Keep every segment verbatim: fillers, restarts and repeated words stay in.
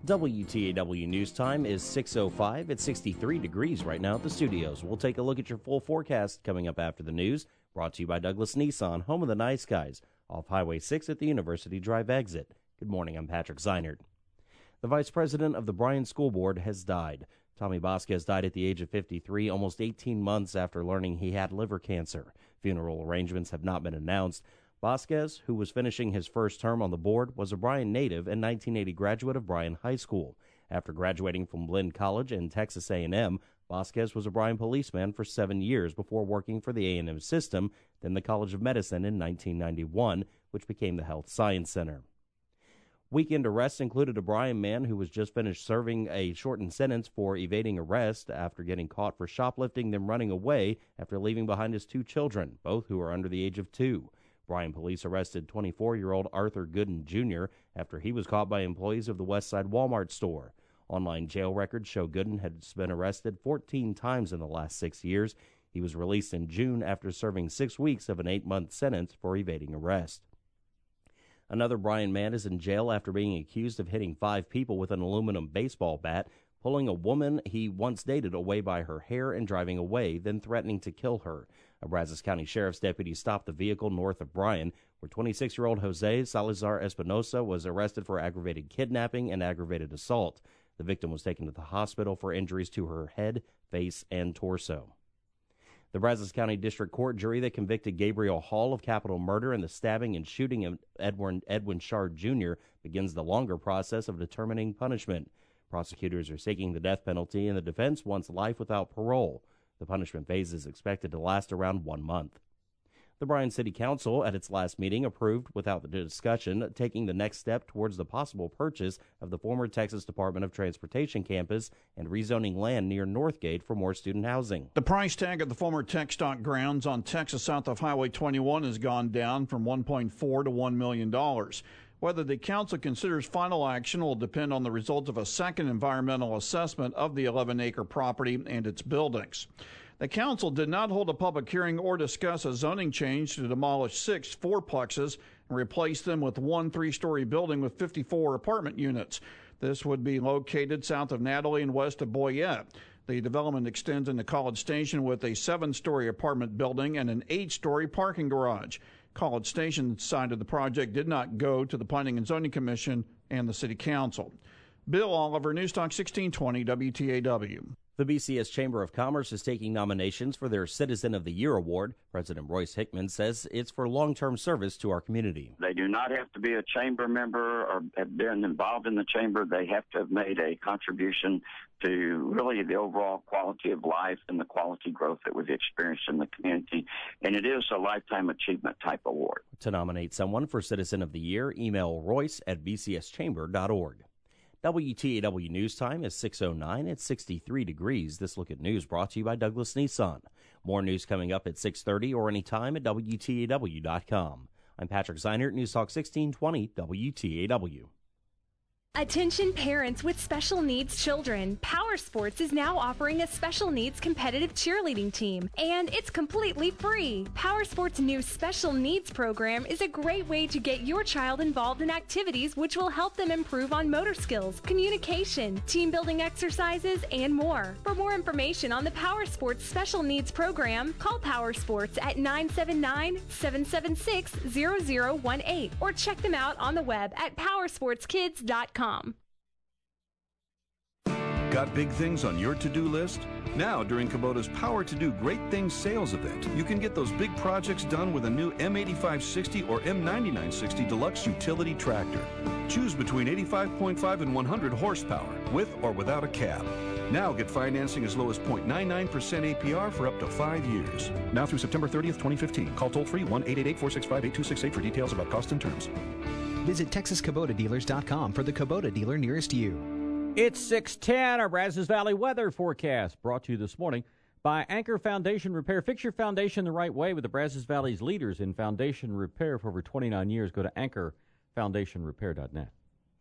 W T A W News Time is six oh five. It's sixty-three degrees right now at the studios. We'll take a look at your full forecast coming up after the news. Brought to you by Douglas Nissan, home of the nice guys, off Highway six at the University Drive exit. Good morning, I'm Patrick Zeinert. The vice president of the Bryan School Board has died. Tommy Vasquez died at the age of fifty-three, almost eighteen months after learning he had liver cancer. Funeral arrangements have not been announced. Vasquez, who was finishing his first term on the board, was a Bryan native and nineteen eighty graduate of Bryan High School. After graduating from Blinn College and Texas A and M, Vasquez was a Bryan policeman for seven years before working for the A and M system, then the College of Medicine in nineteen ninety-one, which became the Health Science Center. Weekend arrests included a Bryan man who was just finished serving a shortened sentence for evading arrest after getting caught for shoplifting, then running away after leaving behind his two children, both who are under the age of two. Bryan police arrested twenty-four-year-old Arthur Gooden Junior after he was caught by employees of the Westside Walmart store. Online jail records show Gooden has been arrested fourteen times in the last six years. He was released in June after serving six weeks of an eight-month sentence for evading arrest. Another Bryan man is in jail after being accused of hitting five people with an aluminum baseball bat, pulling a woman he once dated away by her hair and driving away, then threatening to kill her. A Brazos County Sheriff's deputy stopped the vehicle north of Bryan, where twenty-six-year-old Jose Salazar Espinosa was arrested for aggravated kidnapping and aggravated assault. The victim was taken to the hospital for injuries to her head, face, and torso. The Brazos County District Court jury that convicted Gabriel Hall of capital murder and the stabbing and shooting of Edwin, Edwin Shard Junior begins the longer process of determining punishment. Prosecutors are seeking the death penalty, and the defense wants life without parole. The punishment phase is expected to last around one month. The Bryan City Council, at its last meeting, approved, without the discussion, taking the next step towards the possible purchase of the former Texas Department of Transportation campus and rezoning land near Northgate for more student housing. The price tag of the former TxDOT grounds on Texas south of Highway twenty-one has gone down from one point four to one million dollars. Whether the council considers final action will depend on the results of a second environmental assessment of the eleven-acre property and its buildings. The council did not hold a public hearing or discuss a zoning change to demolish six fourplexes and replace them with one three-story building with fifty-four apartment units. This would be located south of Natalie and west of Boyette. The development extends into College Station with a seven-story apartment building and an eight-story parking garage. College Station's side of the project did not go to the Planning and Zoning Commission and the City Council. Bill Oliver, News Talk sixteen twenty W T A W. The B C S Chamber of Commerce is taking nominations for their Citizen of the Year award. President Royce Hickman says it's for long-term service to our community. They do not have to be a chamber member or have been involved in the chamber. They have to have made a contribution to really the overall quality of life and the quality growth that we've experienced in the community. And it is a lifetime achievement type award. To nominate someone for Citizen of the Year, email royce at b c s chamber dot org. W T A W News Time is six oh nine. It's sixty-three degrees. This Look at News brought to you by Douglas Nissan. More news coming up at six thirty or anytime at W T A W dot com. I'm Patrick Zeinert, News Talk sixteen twenty W T A W. Attention parents with special needs children. Power Sports is now offering a special needs competitive cheerleading team, and it's completely free. Power Sports' new special needs program is a great way to get your child involved in activities which will help them improve on motor skills, communication, team building exercises, and more. For more information on the Power Sports special needs program, call Power Sports at nine seven nine, seven seven six, zero zero one eight or check them out on the web at power sports kids dot com. Got big things on your to-do list? Now, during Kubota's Power to Do Great Things sales event, you can get those big projects done with a new M eighty-five sixty or M ninety-nine sixty Deluxe Utility Tractor. Choose between eighty-five point five and one hundred horsepower, with or without a cab. Now get financing as low as zero point nine nine percent A P R for up to five years. Now through September thirtieth, twenty fifteen. Call toll-free one eight eight eight, four six five, eight two six eight for details about cost and terms. Visit Texas Kubota Dealers dot com for the Kubota dealer nearest you. It's six ten, our Brazos Valley weather forecast, brought to you this morning by Anchor Foundation Repair. Fix your foundation the right way with the Brazos Valley's leaders in foundation repair for over twenty-nine years. Go to anchor foundation repair dot net.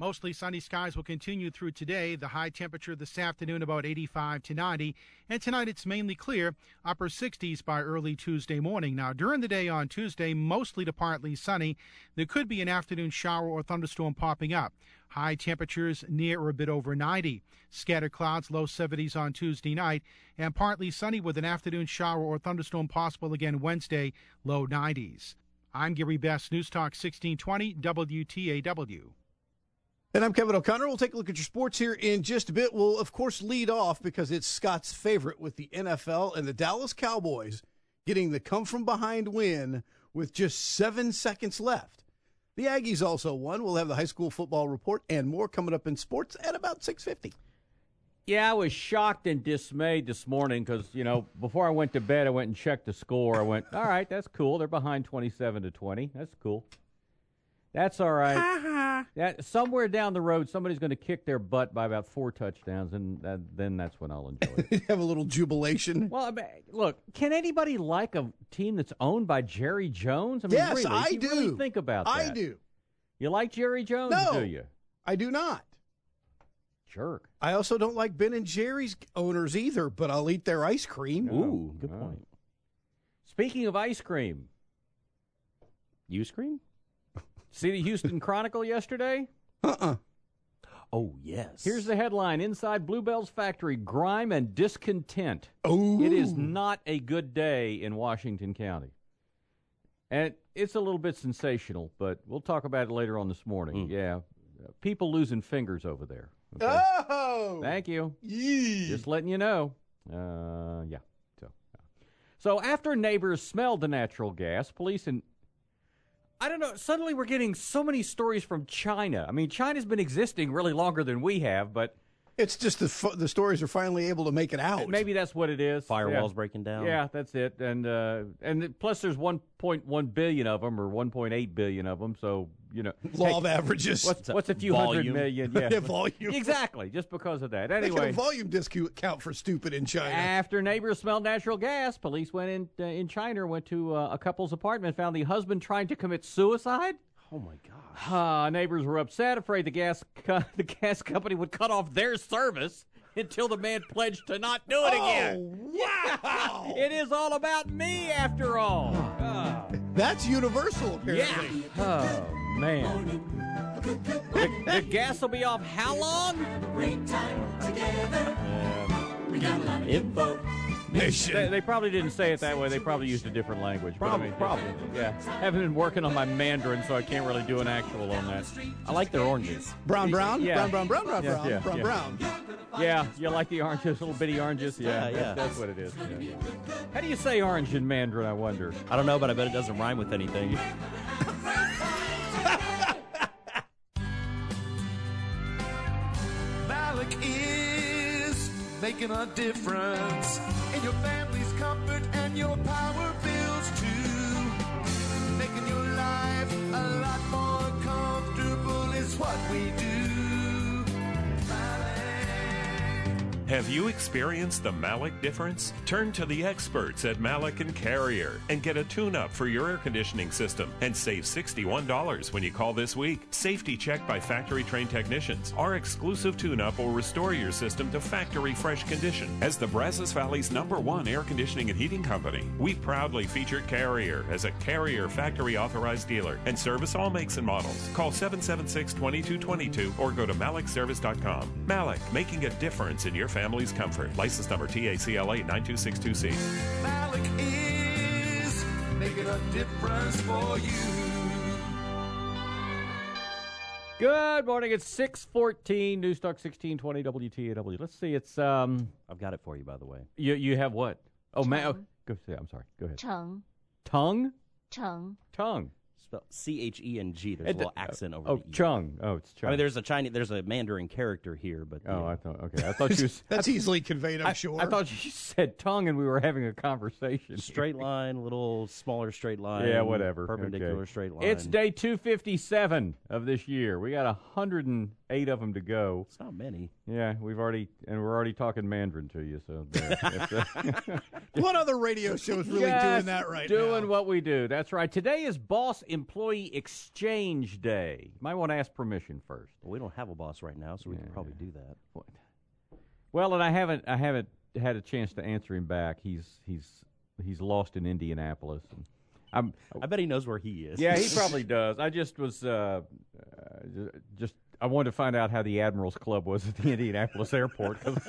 Mostly sunny skies will continue through today. The high temperature this afternoon about eighty-five to ninety. And tonight it's mainly clear, upper sixties by early Tuesday morning. Now, during the day on Tuesday, mostly to partly sunny. There could be an afternoon shower or thunderstorm popping up. High temperatures near or a bit over ninety. Scattered clouds, low seventies on Tuesday night. And partly sunny with an afternoon shower or thunderstorm possible again Wednesday, low nineties. I'm Gary Best, News Talk sixteen twenty W T A W. And I'm Kevin O'Connor. We'll take a look at your sports here in just a bit. We'll, of course, lead off because it's Scott's favorite with the N F L and the Dallas Cowboys getting the come-from-behind win with just seven seconds left. The Aggies also won. We'll have the high school football report and more coming up in sports at about six fifty. Yeah, I was shocked and dismayed this morning because, you know, before I went to bed, I went and checked the score. I went, all right, that's cool. They're behind twenty-seven to twenty. That's cool. That's all right. That, somewhere down the road, somebody's going to kick their butt by about four touchdowns, and uh, then that's when I'll enjoy it. Have a little jubilation. Well, I mean, look, can anybody like a team that's owned by Jerry Jones? I mean, yes, really, I if you do. Really think about that. I do. You like Jerry Jones, no, do you? I do not. Jerk. I also don't like Ben and Jerry's owners either, but I'll eat their ice cream. Ooh, good point. Speaking of ice cream. You scream? See the Houston Chronicle yesterday? Uh-uh. Oh, yes. Here's the headline. Inside Bluebell's factory, grime and discontent. Oh. It is not a good day in Washington County. And it's a little bit sensational, but we'll talk about it later on this morning. Mm. Yeah. People losing fingers over there. Okay? Oh! Thank you. Yee. Just letting you know. Uh, yeah. So, so after neighbors smelled the natural gas, police and I don't know. Suddenly we're getting so many stories from China. I mean, China's been existing really longer than we have, but it's just the f- the stories are finally able to make it out. Maybe that's what it is. Firewalls yeah. breaking down. Yeah, that's it. And uh, and plus, there's one point one billion of them, or one point eight billion of them. So you know, law hey, of averages. What's, what's a few volume. hundred million? Yeah, yeah volume. Exactly. Just because of that. Anyway, they got a volume discount for stupid in China. After neighbors smelled natural gas, police went in uh, in China, went to uh, a couple's apartment, found the husband trying to commit suicide. Oh, my gosh. Uh, neighbors were upset, afraid the gas co- the gas company would cut off their service until the man pledged to not do it again. Oh, wow. It is all about me, after all. Uh, That's universal, apparently. Yeah. Oh, man. The, the gas will be off how long? Great time together. Um, we got a lot of info. Nation. They, they probably didn't say it that way. They probably used a different language. Probably, I mean, probably. Yeah. Haven't been working on my Mandarin, so I can't really do an actual on that. I like their oranges. Brown, brown, Yeah. brown, brown, brown, brown, Yeah, brown, yeah, brown, yeah. brown. Yeah, you like the oranges, little bitty oranges? Yeah, Yeah, yeah. That's, that's what it is. Yeah. How do you say orange in Mandarin, I wonder? I don't know, but I bet it doesn't rhyme with anything. Malik is making a difference in your family's comfort and your power bills too. Making your life a lot more comfortable is what we do. Have you experienced the Malik difference? Turn to the experts at Malik and Carrier and get a tune-up for your air conditioning system and save sixty-one dollars when you call this week. Safety checked by factory-trained technicians. Our exclusive tune-up will restore your system to factory-fresh condition. As the Brazos Valley's number one air conditioning and heating company, we proudly featured Carrier as a Carrier factory-authorized dealer and service all makes and models. Call seven seven six, two two two two or go to malik service dot com. Malik, making a difference in your family. Family's comfort. License number T A C L A nine two six two C. Malik is making a difference for you. Good morning. It's six fourteen, News Talk sixteen twenty W T A W. Let's see. It's um. I've got it for you, by the way. You you have what? Oh, man. Oh, go say. I'm sorry. Go ahead. Cheng. Tongue. Cheng. Tongue. Spelled C H E N G. There's It- a little accent over Oh, the E. Chung. Oh, it's Chung. I mean, there's a Chinese, there's a Mandarin character here, but Oh, yeah. I thought. Okay, I thought you. That's easily conveyed, I'm I, sure. I thought you said tongue, and we were having a conversation. straight line, little smaller straight line. Yeah, whatever. Perpendicular Okay. straight line. It's day two fifty-seven of this year. We got one hundred eight of them to go. It's not many. Yeah, we've already, and we're already talking Mandarin to you. So, there. If, uh, what other radio show is really Just doing that right doing now? Doing what we do. That's right. Today is Boss Employee Exchange Day. You might want to ask permission first. Well, we don't have a boss right now, so we yeah. can probably do that. What? Well, and I haven't, I haven't had a chance to answer him back. He's, he's, he's lost in Indianapolis. And I'm, I bet he knows where he is. Yeah, he probably does. I just was, uh, uh, just. I wanted to find out how the Admirals Club was at the Indianapolis airport. Cause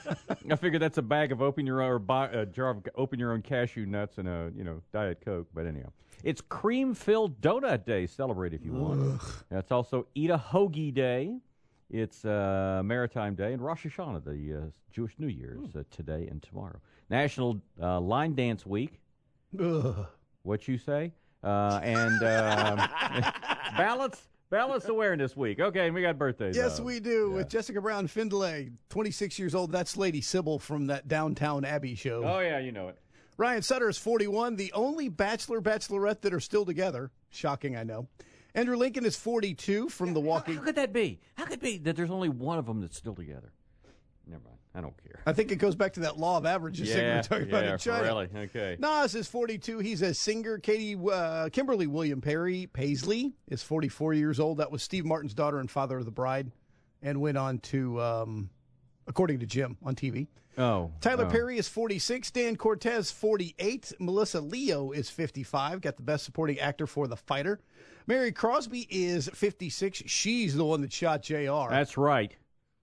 I figured that's a bag of open your own, or buy, a jar of open your own cashew nuts and a you know Diet Coke. But anyhow, it's Cream Filled Donut Day. Celebrate if you want. Ugh. That's also Eat a Hoagie Day. It's uh, Maritime Day and Rosh Hashanah, the uh, Jewish New Year, is uh, today and tomorrow. National uh, Line Dance Week. Ugh. What you say? Uh, and uh, balance. Balance Awareness Week. Okay, and we got birthdays. Yes, though. we do. Yeah. With Jessica Brown Findlay, twenty-six years old. That's Lady Sybil from that Downtown Abbey show. Oh, yeah, you know it. Ryan Sutter is forty-one, the only bachelor, bachelorette that are still together. Shocking, I know. Andrew Lincoln is forty-two from The Walking. How, how could that be? How could it be that there's only one of them that's still together? Never mind. I don't care. I think it goes back to that law of averages yeah, thing we were talking yeah, about in China. Really? Okay. Nas is forty-two. He's a singer. Katie, uh, Kimberly William Perry Paisley is forty-four years old. That was Steve Martin's daughter and father of the bride, and went on to, um, according to Jim, on T V. Oh. Tyler oh. Perry is forty-six. Dan Cortez, forty-eight. Melissa Leo is fifty-five. Got the Best Supporting Actor for The Fighter. Mary Crosby is fifty-six. She's the one that shot J R. That's right.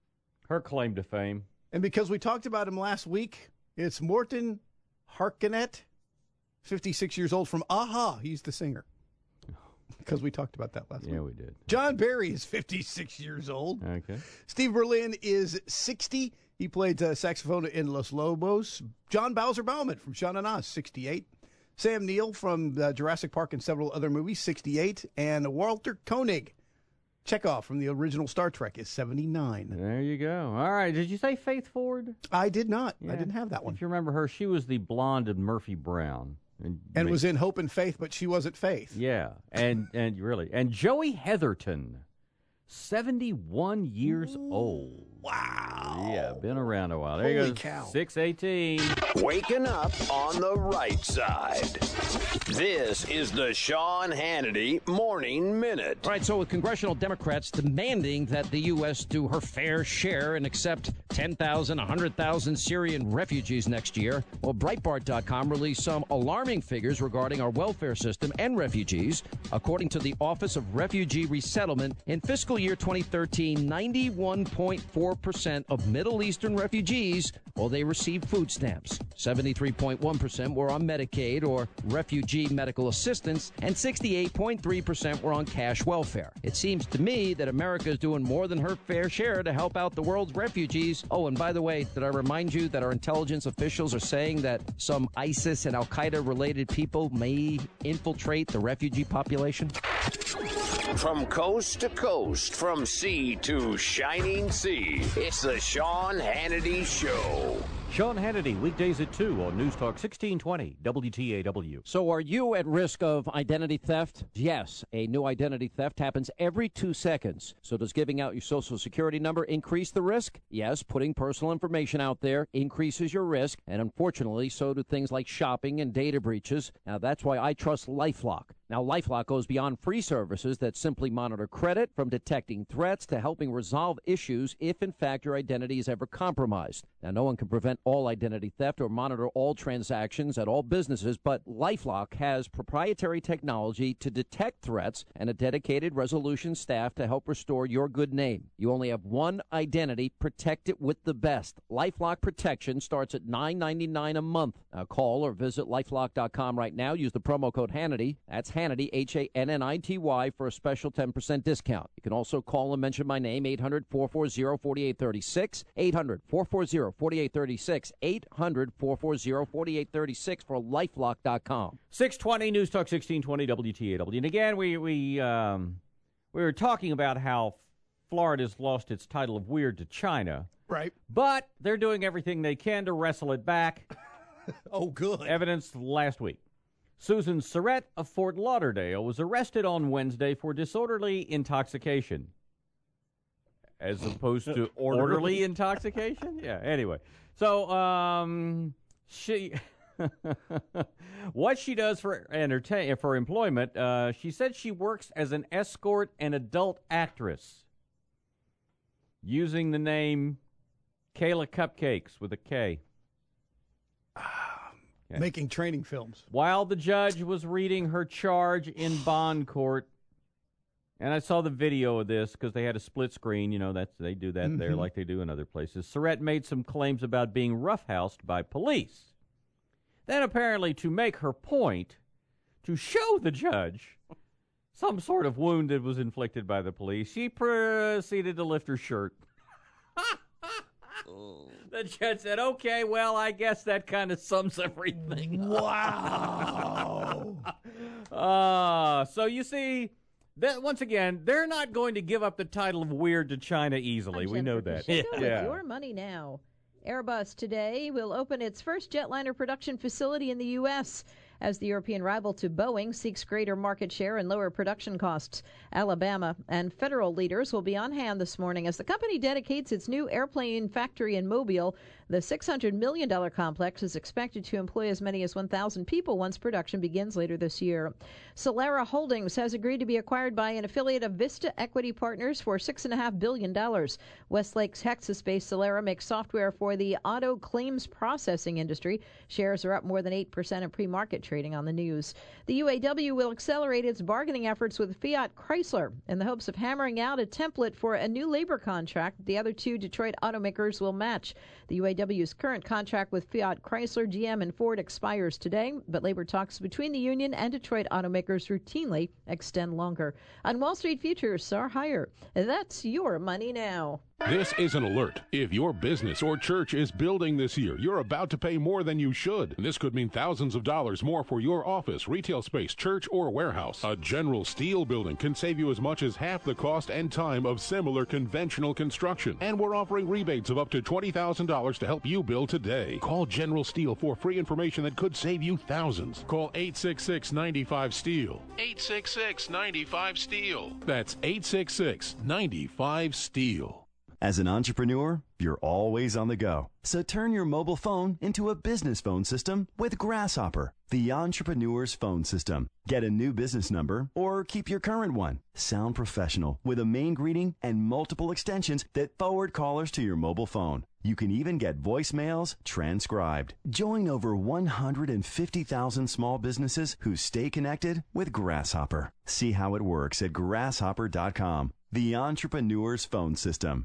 Her claim to fame. And because we talked about him last week, it's Morton Harkenet, fifty-six years old, from Aha. He's the singer. Because we talked about that last yeah, week. we did. John Barry is fifty-six years old. Okay. Steve Berlin is sixty. He played uh, saxophone in Los Lobos. John Bowser Bauman from Sean and Oz, sixty-eight. Sam Neill from uh, Jurassic Park and several other movies, sixty-eight. And Walter Koenig, Chekhov from the original Star Trek, is seventy-nine. There you go. All right. Did you say Faith Ford? I did not. Yeah. I didn't have that one. If you remember her, she was the blonde in Murphy Brown. And, and was in Hope and Faith, but she wasn't Faith. Yeah. And, and really. And Joey Heatherton, seventy-one years old. Wow. Yeah, been around a while. There Holy you go. cow. six eighteen. Waking up on the right side. This is the Sean Hannity Morning Minute. All right, so with congressional Democrats demanding that the U S do her fair share and accept ten thousand, one hundred thousand Syrian refugees next year, well, Breitbart dot com released some alarming figures regarding our welfare system and refugees. According to the Office of Refugee Resettlement, in fiscal year twenty thirteen, ninety-one point four percent of Middle Eastern refugees, well, they received food stamps. seventy-three point one percent were on Medicaid or refugee medical assistance, and sixty-eight point three percent were on cash welfare. It seems to me that America is doing more than her fair share to help out the world's refugees. Oh, and by the way, did I remind you that our intelligence officials are saying that some ISIS and Al-Qaeda related people may infiltrate the refugee population? From coast to coast, from sea to shining sea, it's the Sean Hannity Show. Sean Hannity, weekdays at two on News Talk sixteen twenty W T A W. So are you at risk of identity theft? Yes, a new identity theft happens every two seconds. So does giving out your social security number increase the risk? Yes, putting personal information out there increases your risk, and unfortunately, so do things like shopping and data breaches. Now, that's why I trust LifeLock. Now, LifeLock goes beyond free services that simply monitor credit, from detecting threats to helping resolve issues if, in fact, your identity is ever compromised. Now, no one can prevent all identity theft or monitor all transactions at all businesses, but LifeLock has proprietary technology to detect threats and a dedicated resolution staff to help restore your good name. You only have one identity. Protect it with the best. LifeLock protection starts at nine ninety-nine a month. Now, call or visit lifelock dot com right now. Use the promo code Hannity. That's Hannity, H A N N I T Y, for a special ten percent discount. You can also call and mention my name, eight hundred, four four zero, four eight three six, eight hundred, four four zero, four eight three six, eight hundred, four four zero, four eight three six for lifelock dot com. six twenty, News Talk sixteen twenty W T A W. And again, we we um, we were talking about how Florida's lost its title of weird to China. Right. But they're doing everything they can to wrestle it back. Oh, good. Evidence last week. Susan Surrett of Fort Lauderdale was arrested on Wednesday for disorderly intoxication. as opposed to orderly intoxication. Yeah. Anyway, so um, she, what she does for entertain for employment, uh, she said she works as an escort and adult actress, using the name Kayla Cupcakes with a K. Okay. Making training films. While the judge was reading her charge in bond court, and I saw the video of this because they had a split screen. You know, that's they do that mm-hmm. there like they do in other places. Surratt made some claims about being roughhoused by police. Then, apparently, to make her point, to show the judge some sort of wound that was inflicted by the police, she proceeded to lift her shirt. The judge said, okay, well, I guess that kind of sums everything. Wow. uh, so you see, that once again, they're not going to give up the title of weird to China easily. I'm we Jennifer know that. Yeah. yeah. Your money now. Airbus today will open its first jetliner production facility in the U S as the European rival to Boeing seeks greater market share and lower production costs. Alabama and federal leaders will be on hand this morning as the company dedicates its new airplane factory in Mobile. The six hundred million dollars complex is expected to employ as many as one thousand people once production begins later this year. Solera Holdings has agreed to be acquired by an affiliate of Vista Equity Partners for six point five billion dollars. Westlake, Texas-based Solera makes software for the auto claims processing industry. Shares are up more than eight percent in pre-market trading on the news. The U A W will accelerate its bargaining efforts with Fiat Chrysler in the hopes of hammering out a template for a new labor contract the other two Detroit automakers will match. The U A W's current contract with Fiat Chrysler, G M, and Ford expires today, but labor talks between the union and Detroit automakers routinely extend longer. On Wall Street, futures are higher. That's your money now. This is an alert. If your business or church is building this year, you're about to pay more than you should. This could mean thousands of dollars more for your office, retail space, church, or warehouse. A General Steel building can save you as much as half the cost and time of similar conventional construction. And we're offering rebates of up to twenty thousand dollars to help you build today. Call General Steel for free information that could save you thousands. Call eight six six, nine five, STEEL. eight six six, nine five, STEEL. That's eight six six, nine five, STEEL. As an entrepreneur, you're always on the go. So turn your mobile phone into a business phone system with Grasshopper, the entrepreneur's phone system. Get a new business number or keep your current one. Sound professional with a main greeting and multiple extensions that forward callers to your mobile phone. You can even get voicemails transcribed. Join over one hundred fifty thousand small businesses who stay connected with Grasshopper. See how it works at grasshopper dot com, the entrepreneur's phone system.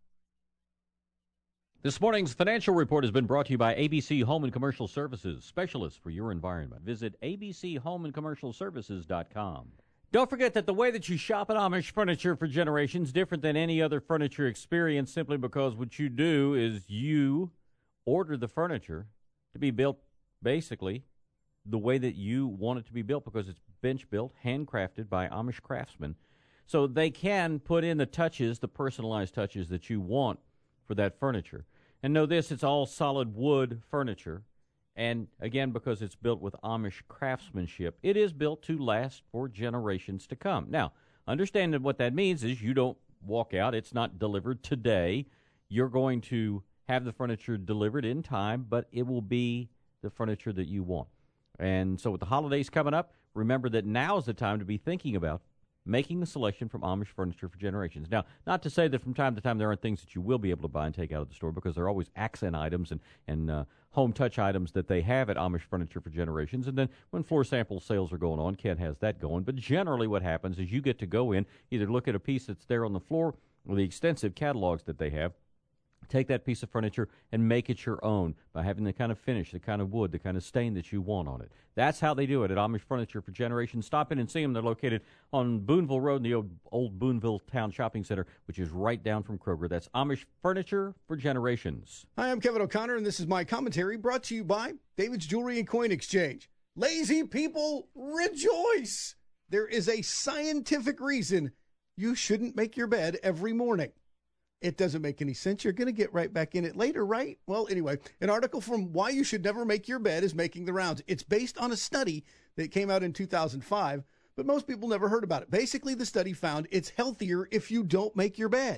This morning's financial report has been brought to you by A B C Home and Commercial Services, specialists for your environment. Visit A B C home and commercial services dot com. Don't forget that the way that you shop at Amish Furniture for Generations is different than any other furniture experience simply because what you do is you order the furniture to be built basically the way that you want it to be built because it's bench built, handcrafted by Amish craftsmen. So they can put in the touches, the personalized touches that you want for that furniture. And know this, it's all solid wood furniture. And again, because it's built with Amish craftsmanship, it is built to last for generations to come. Now, understand that what that means is you don't walk out. It's not delivered today. You're going to have the furniture delivered in time, but it will be the furniture that you want. And so with the holidays coming up, remember that now is the time to be thinking about making a selection from Amish Furniture for Generations. Now, not to say that from time to time there aren't things that you will be able to buy and take out of the store, because there are always accent items and, and uh, home touch items that they have at Amish Furniture for Generations. And then when floor sample sales are going on, Ken has that going. But generally what happens is you get to go in, either look at a piece that's there on the floor or the extensive catalogs that they have, take that piece of furniture and make it your own by having the kind of finish, the kind of wood, the kind of stain that you want on it. That's how they do it at Amish Furniture for Generations. Stop in and see them. They're located on Boonville Road in the old, old Boonville Town Shopping Center, which is right down from Kroger. That's Amish Furniture for Generations. Hi, I'm Kevin O'Connor, and this is my commentary brought to you by David's Jewelry and Coin Exchange. Lazy people, rejoice! There is a scientific reason you shouldn't make your bed every morning. It doesn't make any sense. You're going to get right back in it later, right? Well, anyway, an article from Why You Should Never Make Your Bed is making the rounds. It's based on a study that came out in two thousand five, but most people never heard about it. Basically, the study found it's healthier if you don't make your bed.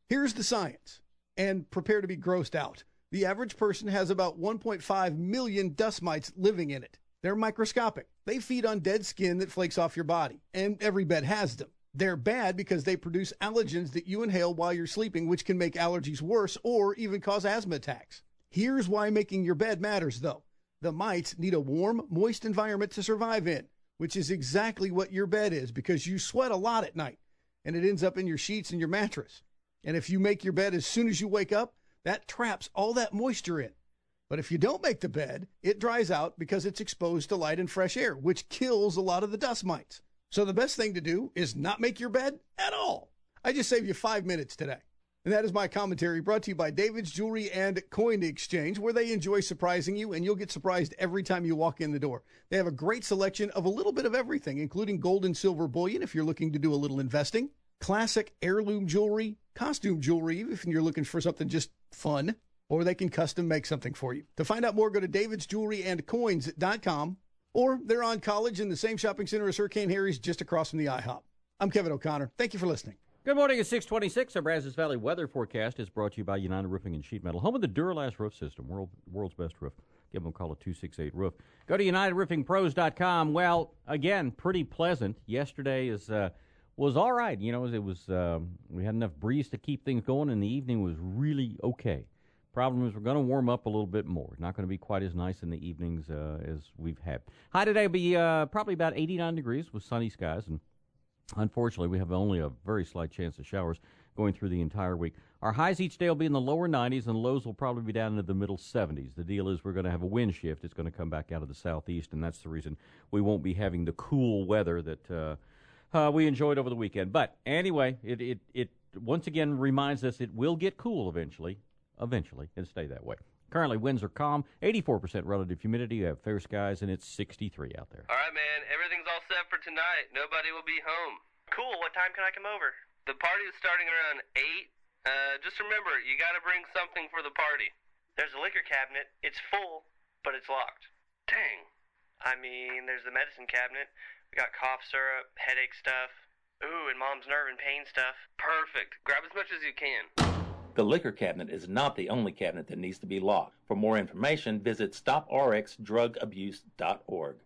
Here's the science, and prepare to be grossed out. The average person has about one point five million dust mites living in it. They're microscopic. They feed on dead skin that flakes off your body, and every bed has them. They're bad because they produce allergens that you inhale while you're sleeping, which can make allergies worse or even cause asthma attacks. Here's why making your bed matters, though. The mites need a warm, moist environment to survive in, which is exactly what your bed is, because you sweat a lot at night, and it ends up in your sheets and your mattress. And if you make your bed as soon as you wake up, that traps all that moisture in. But if you don't make the bed, it dries out because it's exposed to light and fresh air, which kills a lot of the dust mites. So the best thing to do is not make your bed at all. I just saved you five minutes today. And that is my commentary, brought to you by David's Jewelry and Coin Exchange, where they enjoy surprising you, and you'll get surprised every time you walk in the door. They have a great selection of a little bit of everything, including gold and silver bullion if you're looking to do a little investing, classic heirloom jewelry, costume jewelry if you're looking for something just fun, or they can custom make something for you. To find out more, go to davids jewelry and coins dot com, or they're on College in the same shopping center as Hurricane Harry's, just across from the IHOP. I'm Kevin O'Connor. Thank you for listening. Good morning. It's six twenty-six. Our Brazos Valley weather forecast is brought to you by United Roofing and Sheet Metal, home of the Duralast roof system, world, world's best roof. Give them a call at two six eight roof. Go to united roofing pros dot com. Well, again, pretty pleasant. Yesterday is uh, was all right. You know, it was um, we had enough breeze to keep things going, and the evening was really okay. Problem is, we're going to warm up a little bit more. Not going to be quite as nice in the evenings uh, as we've had. High today will be uh, probably about eighty-nine degrees with sunny skies, and unfortunately, we have only a very slight chance of showers going through the entire week. Our highs each day will be in the lower nineties, and lows will probably be down into the middle seventies. The deal is we're going to have a wind shift. It's going to come back out of the southeast, and that's the reason we won't be having the cool weather that uh, uh, we enjoyed over the weekend. But anyway, it, it, it once again reminds us it will get cool eventually, eventually, and stay that way. Currently, winds are calm, eighty-four percent relative humidity. You have fair skies, and it's sixty-three out there. All right, man. Everything's all set for tonight. Nobody will be home. Cool. What time can I come over? The party is starting around eight. Uh, just remember, you got to bring something for the party. There's a liquor cabinet. It's full, but it's locked. Dang. I mean, there's the medicine cabinet. We got cough syrup, headache stuff. Ooh, and Mom's nerve and pain stuff. Perfect. Grab as much as you can. The liquor cabinet is not the only cabinet that needs to be locked. For more information, visit stop r x drug abuse dot org.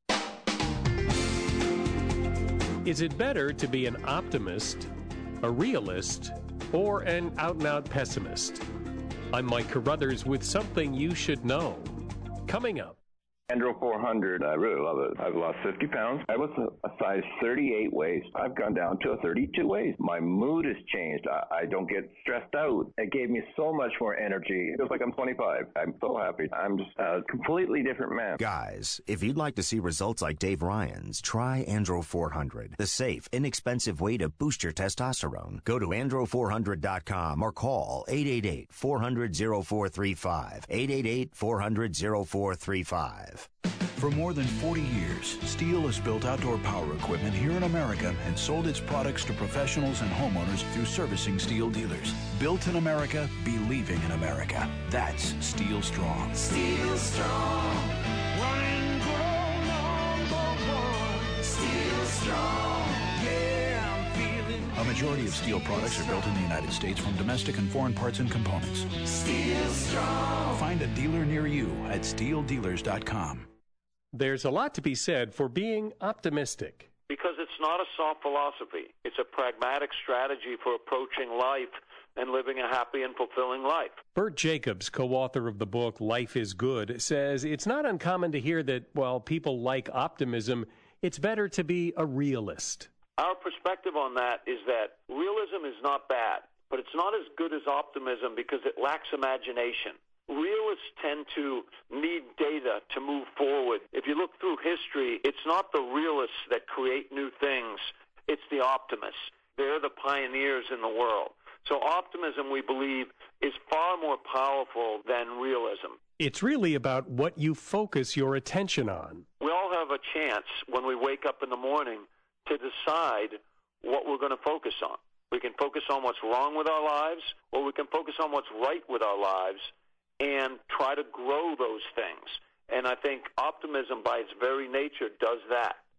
Is it better to be an optimist, a realist, or an out-and-out pessimist? I'm Mike Carruthers with something you should know. Coming up. Andro four hundred, I really love it. I've lost fifty pounds. I was a, a size thirty-eight waist. I've gone down to a thirty-two waist. My mood has changed. I, I don't get stressed out. It gave me so much more energy. It feels like I'm twenty-five. I'm so happy. I'm just a completely different man. Guys, if you'd like to see results like Dave Ryan's, try Andro four hundred, the safe, inexpensive way to boost your testosterone. Go to andro four hundred dot com or call eight eight eight, four hundred, oh four three five, eight eight eight, four hundred, oh four three five. For more than forty years, Steel has built outdoor power equipment here in America and sold its products to professionals and homeowners through servicing Steel dealers. Built in America, believing in America. That's Steel Strong. Steel Strong. One and grow number one. Steel Strong. Yeah, I'm feeling. A majority of Steel products are built in the United States from domestic and foreign parts and components. Steel Strong. Find a dealer near you at steel dealers dot com. There's a lot to be said for being optimistic. Because it's not a soft philosophy. It's a pragmatic strategy for approaching life and living a happy and fulfilling life. Bert Jacobs, co-author of the book Life is Good, says it's not uncommon to hear that while people like optimism, it's better to be a realist. Our perspective on that is that realism is not bad, but it's not as good as optimism because it lacks imagination. Realists tend to need data to move forward. If you look through history, it's not the realists that create new things. It's the optimists. They're the pioneers in the world. So optimism, we believe, is far more powerful than realism. It's really about what you focus your attention on. We all have a chance when we wake up in the morning to decide what we're going to focus on. We can focus on what's wrong with our lives, or we can focus on what's right with our lives and try to grow those things. And I think optimism by its very nature does that.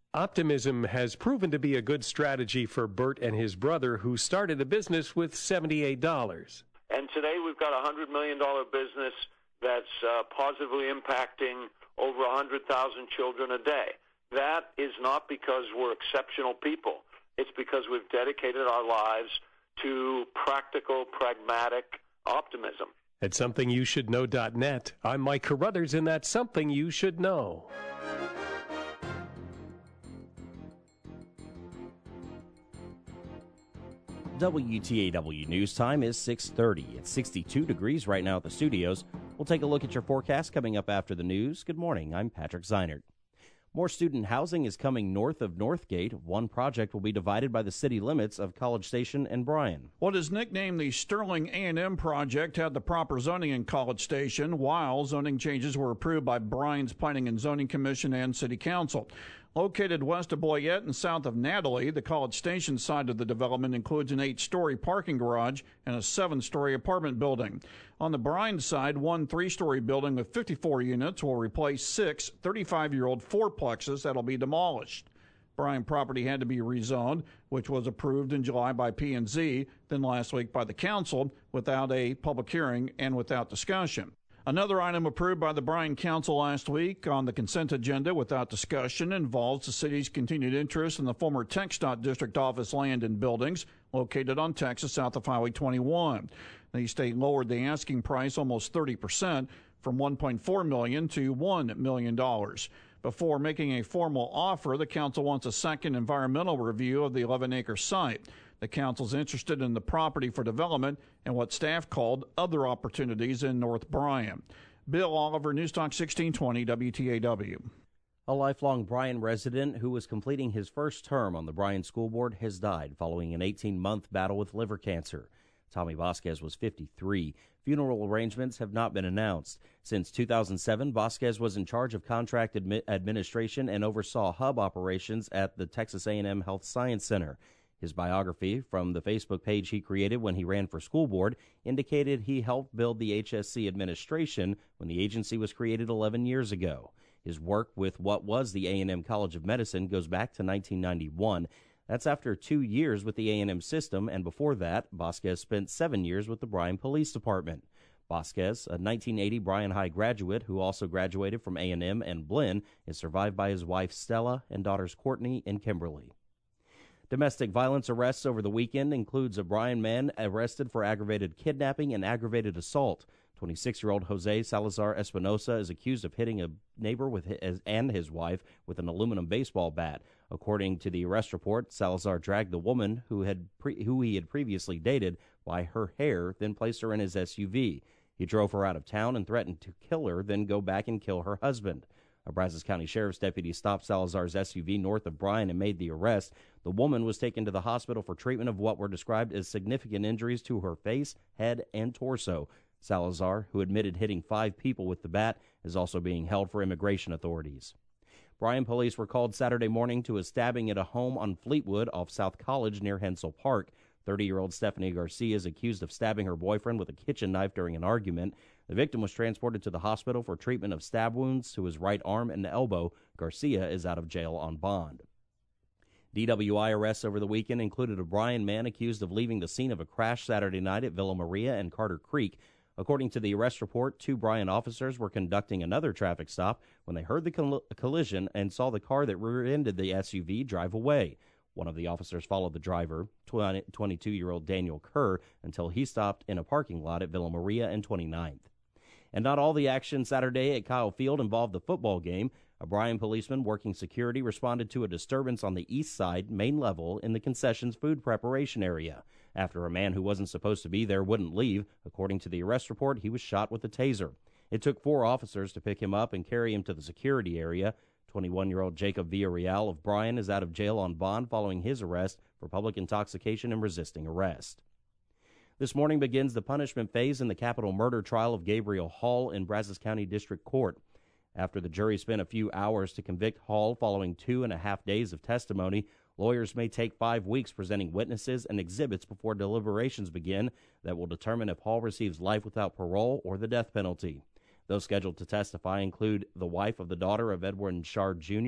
Optimism has proven to be a good strategy for Bert and his brother, who started a business with seventy-eight dollars. And today we've got a one hundred million dollars business that's uh, positively impacting over one hundred thousand children a day. That is not because we're exceptional people. It's because we've dedicated our lives to practical, pragmatic optimism. At something you should know dot net, I'm Mike Carruthers, and that's Something You Should Know. W T A W News Time is six thirty. It's sixty-two degrees right now at the studios. We'll take a look at your forecast coming up after the news. Good morning. I'm Patrick Zeinert. More student housing is coming north of Northgate. One project will be divided by the city limits of College Station and Bryan. What is nicknamed the Sterling A and M project had the proper zoning in College Station, while zoning changes were approved by Bryan's Planning and Zoning Commission and City Council. Located west of Boyette and south of Natalie, the College Station side of the development includes an eight-story parking garage and a seven-story apartment building. On the Bryan side, one three-story building with fifty-four units will replace six thirty-five-year-old fourplexes that will be demolished. Bryan property had to be rezoned, which was approved in July by P and Z, then last week by the council, without a public hearing and without discussion. Another item approved by the Bryan Council last week on the consent agenda without discussion involves the city's continued interest in the former TxDOT district office land and buildings located on Texas south of Highway twenty-one. The state lowered the asking price almost thirty percent from one point four million dollars to one million dollars. Before making a formal offer, the council wants a second environmental review of the eleven-acre site. The council's interested in the property for development and what staff called other opportunities in North Bryan. Bill Oliver, Newstalk sixteen twenty W T A W. A lifelong Bryan resident who was completing his first term on the Bryan School Board has died following an eighteen-month battle with liver cancer. Tommy Vasquez was fifty-three. Funeral arrangements have not been announced. Since two thousand seven, Vasquez was in charge of contract admi- administration and oversaw hub operations at the Texas A and M Health Science Center. His biography from the Facebook page he created when he ran for school board indicated he helped build the H S C administration when the agency was created eleven years ago. His work with what was the A and M College of Medicine goes back to nineteen ninety-one. That's after two years with the A and M system, and before that, Vasquez spent seven years with the Bryan Police Department. Vasquez, a nineteen eighty Bryan High graduate who also graduated from A and M and Blinn, is survived by his wife Stella and daughters Courtney and Kimberly. Domestic violence arrests over the weekend includes a Bryan man arrested for aggravated kidnapping and aggravated assault. twenty-six-year-old Jose Salazar Espinosa is accused of hitting a neighbor with his, and his wife with an aluminum baseball bat. According to the arrest report, Salazar dragged the woman who had pre- who he had previously dated by her hair, then placed her in his S U V. He drove her out of town and threatened to kill her, then go back and kill her husband. A Brazos County Sheriff's deputy stopped Salazar's S U V north of Bryan and made the arrest. The woman was taken to the hospital for treatment of what were described as significant injuries to her face, head, and torso. Salazar, who admitted hitting five people with the bat, is also being held for immigration authorities. Bryan police were called Saturday morning to a stabbing at a home on Fleetwood off South College near Hensel Park. thirty-year-old Stephanie Garcia is accused of stabbing her boyfriend with a kitchen knife during an argument. The victim was transported to the hospital for treatment of stab wounds to his right arm and elbow. Garcia is out of jail on bond. D W I arrests over the weekend included a Bryan man accused of leaving the scene of a crash Saturday night at Villa Maria and Carter Creek. According to the arrest report, two Bryan officers were conducting another traffic stop when they heard the coll- collision and saw the car that rear-ended the S U V drive away. One of the officers followed the driver, twenty-two-year-old Daniel Kerr, until he stopped in a parking lot at Villa Maria and twenty-ninth. And not all the action Saturday at Kyle Field involved the football game. A Bryan policeman working security responded to a disturbance on the east side, main level, in the concessions food preparation area. After a man who wasn't supposed to be there wouldn't leave, according to the arrest report, he was shot with a taser. It took four officers to pick him up and carry him to the security area. twenty-one-year-old Jacob Villarreal of Bryan is out of jail on bond following his arrest for public intoxication and resisting arrest. This morning begins the punishment phase in the capital murder trial of Gabriel Hall in Brazos County District Court. After the jury spent a few hours to convict Hall following two and a half days of testimony, lawyers may take five weeks presenting witnesses and exhibits before deliberations begin that will determine if Hall receives life without parole or the death penalty. Those scheduled to testify include the wife of the daughter of Edwin Shard Junior,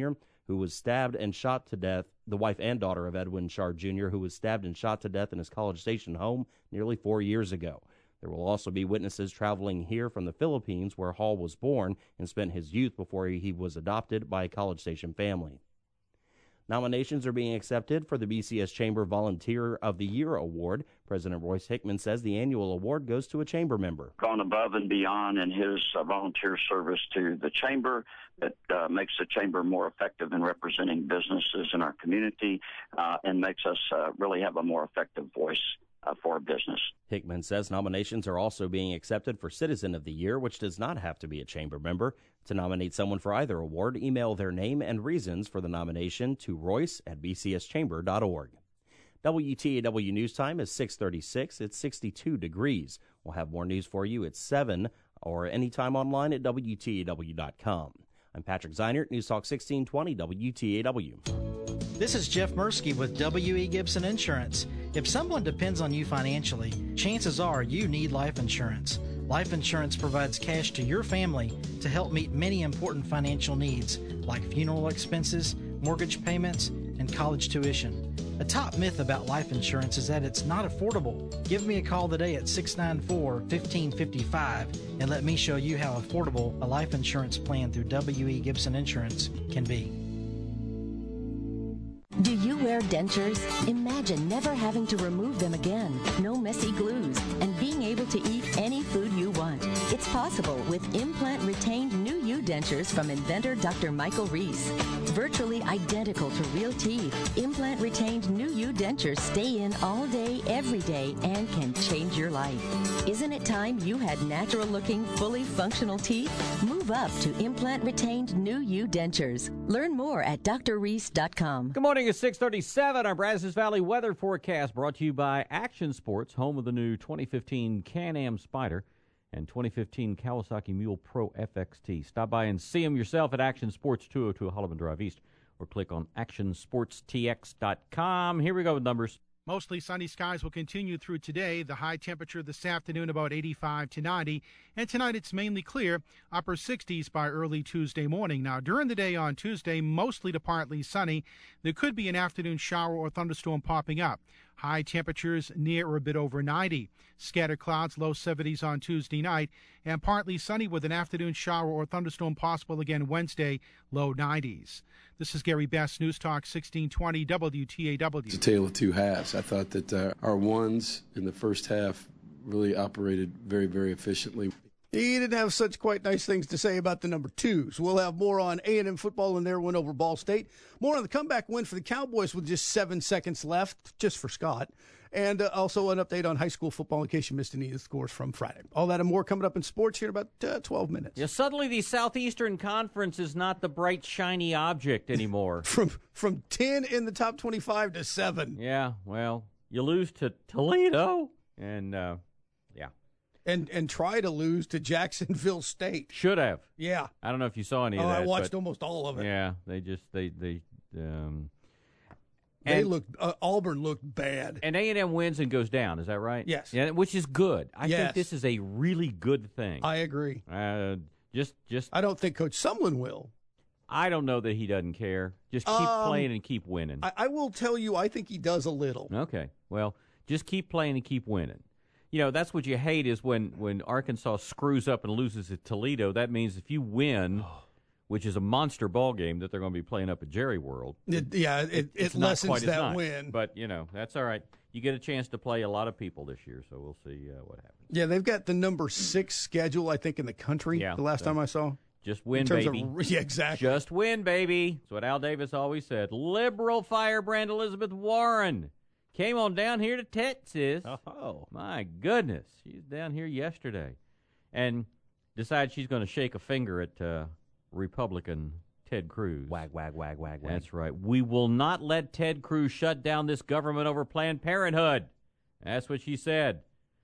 who was stabbed and shot to death, the wife and daughter of Edwin Shar Junior, who was stabbed and shot to death in his College Station home nearly four years ago. There will also be witnesses traveling here from the Philippines, where Hall was born and spent his youth before he was adopted by a College Station family. Nominations are being accepted for the B C S Chamber Volunteer of the Year Award. President Royce Hickman says the annual award goes to a chamber member. Gone above and beyond in his uh, volunteer service to the chamber that uh, makes the chamber more effective in representing businesses in our community uh, and makes us uh, really have a more effective voice Uh, for business. Hickman says nominations are also being accepted for Citizen of the Year, which does not have to be a chamber member. To nominate someone for either award, email their name and reasons for the nomination to royce at b c s chamber dot org. W T A W News Time is six thirty-six. It's sixty-two degrees. We'll have more news for you at seven or anytime online at W T A W dot com. I'm Patrick Zeinert, News Talk sixteen twenty W T A W. This is Jeff Mursky with W E. Gibson Insurance. If someone depends on you financially, chances are you need life insurance. Life insurance provides cash to your family to help meet many important financial needs, like funeral expenses, mortgage payments, and college tuition. A top myth about life insurance is that it's not affordable. Give me a call today at six nine four, one five five five and let me show you how affordable a life insurance plan through W E. Gibson Insurance can be. Do you wear dentures? Imagine never having to remove them again. No messy glues, and being able to eat any food you want. It's possible with implant-retained New You dentures from inventor Doctor Michael Reese. Virtually identical to real teeth, implant-retained New You dentures stay in all day, every day, and can change your life. Isn't it time you had natural-looking, fully functional teeth? Move up to implant-retained New You dentures. Learn more at d r reese dot com. Good morning. It's six thirty-seven. Our Brazos Valley weather forecast brought to you by Action Sports, home of the new twenty fifteen Can-Am Spyder and twenty fifteen Kawasaki Mule Pro F X T. Stop by and see them yourself at Action Sports, two oh two Holloman Drive East, or click on action sports t x dot com. Here we go with numbers. Mostly sunny skies will continue through today. The high temperature this afternoon about eighty-five to ninety. And tonight it's mainly clear, upper sixties by early Tuesday morning. Now, during the day on Tuesday, mostly to partly sunny. There could be an afternoon shower or thunderstorm popping up. High temperatures near or a bit over ninety. Scattered clouds, low seventies on Tuesday night. And partly sunny with an afternoon shower or thunderstorm possible again Wednesday, low nineties. This is Gary Best, News Talk sixteen twenty W T A W. It's a tale of two halves. I thought that uh, our ones in the first half really operated very, very efficiently. He didn't have such quite nice things to say about the number twos. We'll have more on A and M football and their win over Ball State. More on the comeback win for the Cowboys with just seven seconds left, just for Scott. And uh, also an update on high school football in case you missed any of the scores from Friday. All that and more coming up in sports here in about uh, twelve minutes. Yeah, suddenly the Southeastern Conference is not the bright, shiny object anymore. from from ten in the top twenty-five to seven. Yeah, well, you lose to Toledo, and uh, yeah. And and try to lose to Jacksonville State. Should have. Yeah. I don't know if you saw any oh, of that. I watched but, almost all of it. Yeah, they just, they, they, um. They and, looked, uh, Auburn looked bad. And A and M wins and goes down, is that right? Yes. Yeah, which is good. I yes. think this is a really good thing. I agree. Uh, just, just. I don't think Coach Sumlin will. I don't know that he doesn't care. Just keep um, playing and keep winning. I, I will tell you, I think he does a little. Okay. Well, just keep playing and keep winning. You know, that's what you hate is when, when Arkansas screws up and loses at Toledo. That means if you win, which is a monster ball game that they're going to be playing up at Jerry World. It, yeah, it, it, it lessens that nice, win. But, you know, that's all right. You get a chance to play a lot of people this year, so we'll see uh, what happens. Yeah, they've got the number six schedule, I think, in the country yeah, the last so time I saw. Just win, baby. Of, yeah, exactly. Just win, baby. That's what Al Davis always said. Liberal firebrand Elizabeth Warren came on down here to Texas. Oh, my goodness. She's down here yesterday. And decided she's going to shake a finger at uh, Republican Ted Cruz. Wag, wag, wag, wag, wag. That's right. We will not let Ted Cruz shut down this government over Planned Parenthood. That's what she said.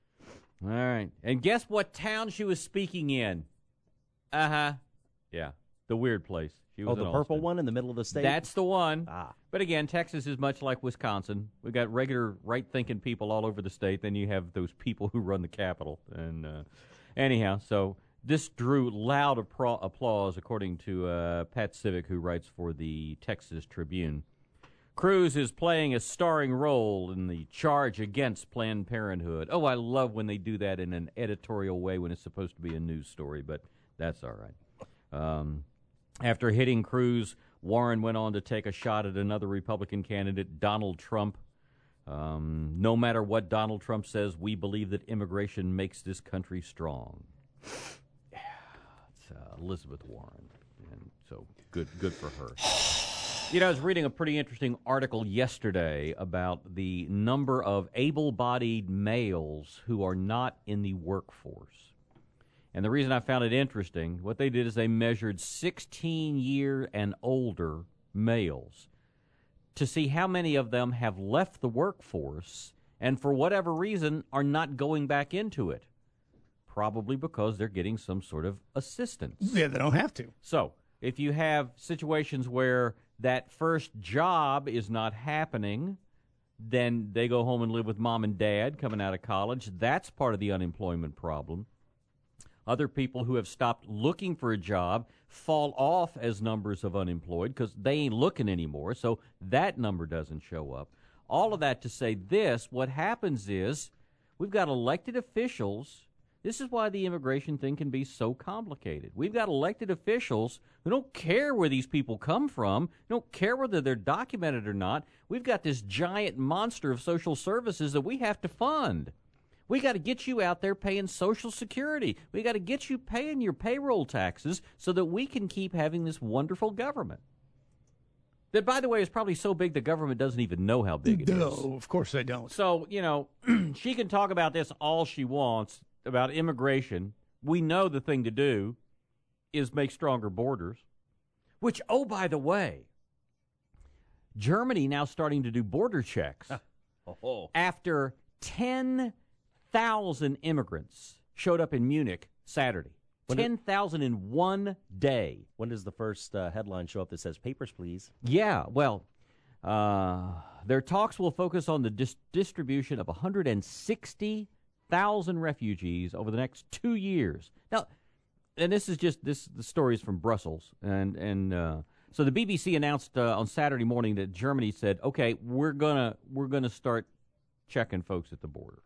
All right. And guess what town she was speaking in? Uh-huh. Yeah. The weird place. She was oh, the purple one in the middle of the state? That's the one. Ah. But again, Texas is much like Wisconsin. We've got regular right-thinking people all over the state. Then you have those people who run the Capitol. And uh, anyhow, so This drew loud appro- applause, according to uh, Pat Civic, who writes for the Texas Tribune. Cruz is playing a starring role in the charge against Planned Parenthood. Oh, I love when they do that in an editorial way when it's supposed to be a news story, but that's all right. Um, after hitting Cruz, Warren went on to take a shot at another Republican candidate, Donald Trump. Um, no matter what Donald Trump says, we believe that immigration makes this country strong. It's uh, Elizabeth Warren, and so good, good for her. You know, I was reading a pretty interesting article yesterday about the number of able-bodied males who are not in the workforce. And the reason I found it interesting, what they did is they measured sixteen-year and older males to see how many of them have left the workforce and for whatever reason are not going back into it. Probably because they're getting some sort of assistance. Yeah, they don't have to. So, if you have situations where that first job is not happening, then they go home and live with mom and dad coming out of college. That's part of the unemployment problem. Other people who have stopped looking for a job fall off as numbers of unemployed because they ain't looking anymore, so that number doesn't show up. All of that to say this, what happens is we've got elected officials. This is why the immigration thing can be so complicated. We've got elected officials who don't care where these people come from, don't care whether they're documented or not. We've got this giant monster of social services that we have to fund. We got to get you out there paying Social Security. We got to get you paying your payroll taxes so that we can keep having this wonderful government. That, by the way, is probably so big the government doesn't even know how big it no, is. No, of course they don't. So, you know, she can talk about this all she wants, about immigration. We know the thing to do is make stronger borders, which, oh, by the way, Germany now starting to do border checks oh. after ten thousand immigrants showed up in Munich Saturday. ten thousand in one day. When does the first uh, headline show up that says, papers, please? Yeah, well, uh, their talks will focus on the dis- distribution of one hundred sixty thousand refugees over the next two years. Now, and this is just, this the story is from Brussels. And, and uh, so the B B C announced uh, on Saturday morning that Germany said, okay, we're gonna we're gonna start checking folks at the border.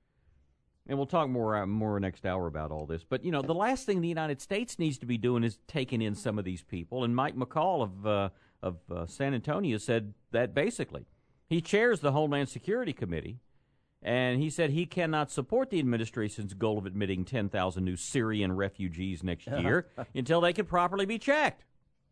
And we'll talk more uh, more next hour about all this. But, you know, the last thing the United States needs to be doing is taking in some of these people. And Mike McCall of uh, of uh, San Antonio said that basically. He chairs the Homeland Security Committee, and he said he cannot support the administration's goal of admitting ten thousand new Syrian refugees next year until they can properly be checked.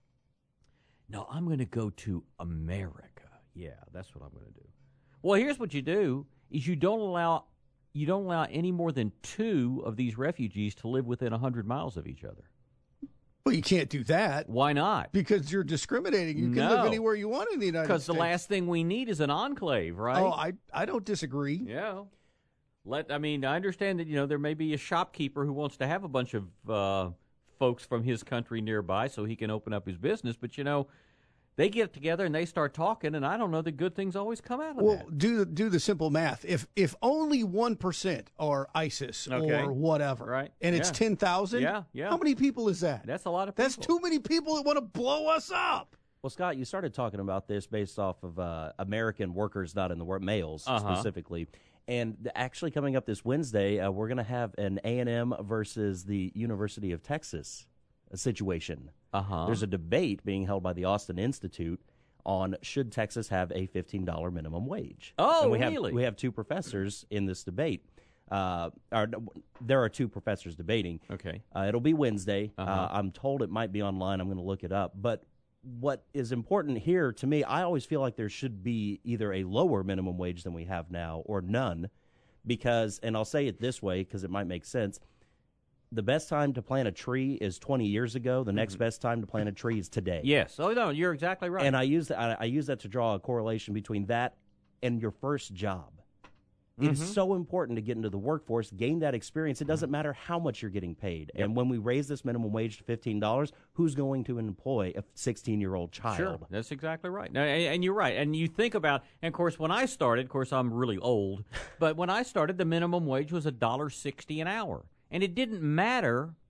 No, I'm going to go to America. Yeah, that's what I'm going to do. Well, here's what you do, is you don't allow... You don't allow any more than two of these refugees to live within one hundred miles of each other. Well, you can't do that. Why not? Because you're discriminating. You can no. live anywhere you want in the United States. Because the last thing we need is an enclave, right? Oh, I I don't disagree. Yeah. Let I mean, I understand that, you know, there may be a shopkeeper who wants to have a bunch of uh, folks from his country nearby so he can open up his business, but, you know, they get together and they start talking, and I don't know that good things always come out of well, that. Well, do do the simple math. If if only one percent are ISIS okay. or whatever, right? and yeah. it's ten thousand, yeah, yeah. How many people is that? That's a lot of people. That's too many people that want to blow us up. Well, Scott, you started talking about this based off of uh, American workers not in the work, males uh-huh. specifically. And actually coming up this Wednesday, uh, we're going to have an A and M versus the University of Texas situation. Uh-huh. There's a debate being held by the Austin Institute on should Texas have a fifteen dollars minimum wage. Oh, and we really? Have, we have two professors in this debate. Uh, or, there are two professors debating. Okay. Uh, it'll be Wednesday. Uh-huh. Uh, I'm told it might be online. I'm going to look it up. But what is important here to me, I always feel like there should be either a lower minimum wage than we have now or none. Because, and I'll say it this way because it might make sense, the best time to plant a tree is twenty years ago. The next mm-hmm. best time to plant a tree is today. Yes. Oh, no, you're exactly right. And I use that, I, I use that to draw a correlation between that and your first job. Mm-hmm. It is so important to get into the workforce, gain that experience. It doesn't matter how much you're getting paid. Yep. And when we raise this minimum wage to fifteen dollars, who's going to employ a sixteen-year-old child? Sure, that's exactly right. Now, and you're right. And you think about, and of course, when I started, of course, I'm really old, but when I started, the minimum wage was one dollar sixty an hour. And it didn't matter